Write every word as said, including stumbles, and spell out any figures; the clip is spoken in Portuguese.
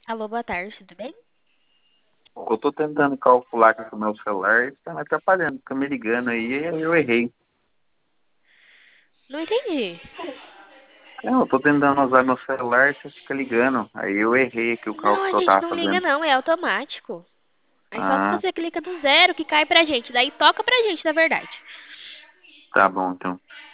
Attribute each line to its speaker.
Speaker 1: Alô, boa tarde, tudo bem?
Speaker 2: Eu tô tentando calcular aqui com o meu celular e tá me atrapalhando, fica me ligando aí e eu errei.
Speaker 1: Não entendi.
Speaker 2: Não, eu tô tentando usar meu celular e você fica ligando. Aí eu errei aqui o
Speaker 1: Não,
Speaker 2: cálculo
Speaker 1: a
Speaker 2: que eu
Speaker 1: gente
Speaker 2: tava
Speaker 1: não liga
Speaker 2: fazendo.
Speaker 1: não, é automático. Aí só se
Speaker 2: Ah,
Speaker 1: você clica no zero que cai pra gente. Daí toca pra gente, na verdade.
Speaker 2: tá bom então.